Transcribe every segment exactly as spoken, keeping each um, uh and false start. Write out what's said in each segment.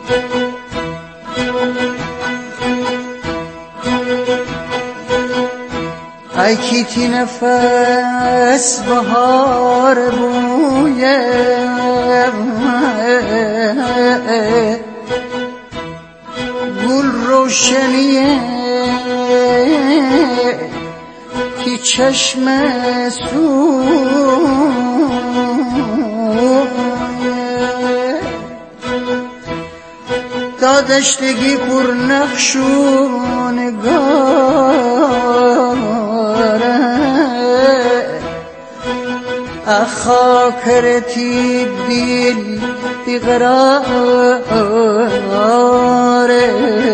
ای کی نفس بهار بویه گل روشنیه کی چشم سویه دادشتگی پر نقش و نگاره خاکرتی دل بیقراره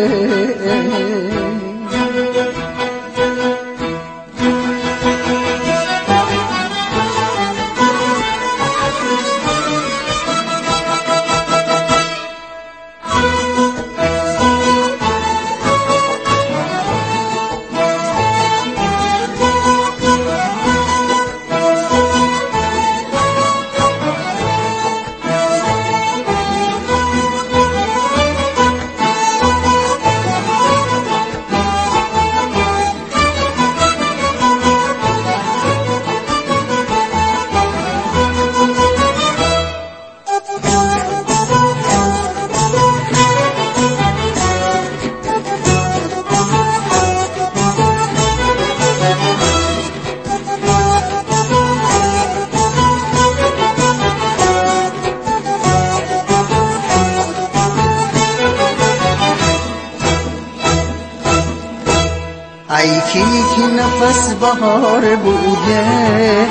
ای کی کی نفس بهار بویه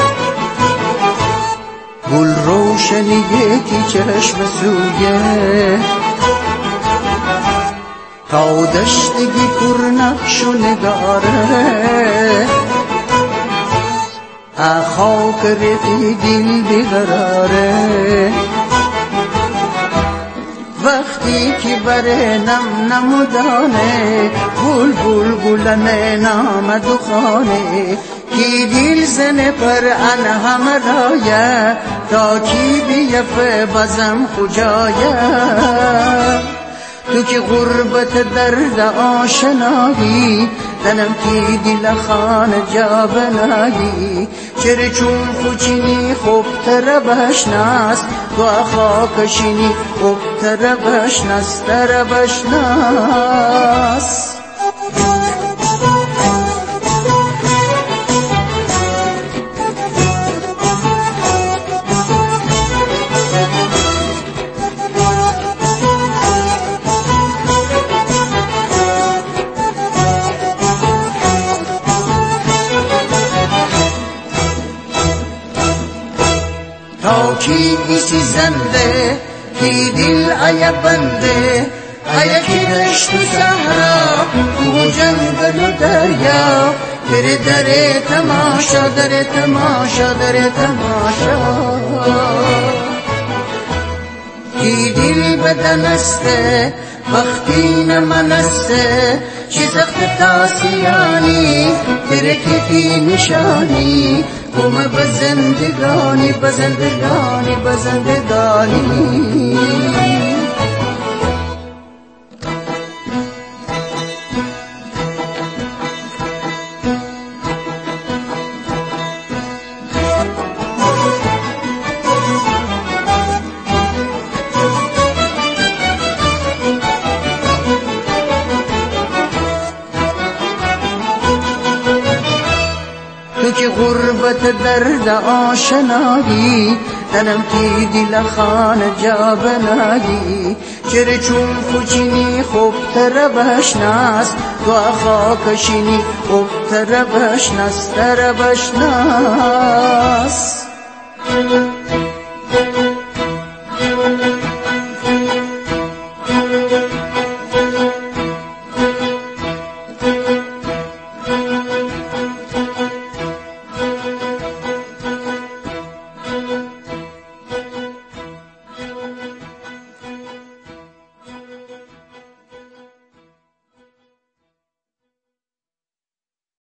گل روشنیه کی چشم سویه تا دشتگی پر نقش و نگاره خاک رفی دل بیقراره وقتی که بره نم نمودانه گل گل گلنه نامد و خانه کی دل زنه پر ان همه رایه تا کی بیفه بزم خجایه تو که غربت درد آشنایی دنم کی دل خان جا بنایی چرا چون خوچینی خوب تر بشناس تو خاکشینی خوب تر بشناس تر بشناس تا کی ایسی زنده کی دل آیا بنده آیا کی دشت و صحرا تو جنگل و دریا در در تماشا در تماشا در تماشا کی دل بدن استه وقتی نمنسته چی زخت تاسیانی ترکی نشانی کم بزندگانی بزندگانی بزندگانی تو که غربت درد آشنایی دنم کی دل خان جا بنایی چرا چون خوچینی خوب تر بشناس تو خاکشینی خوب تر بشناس تر بشناس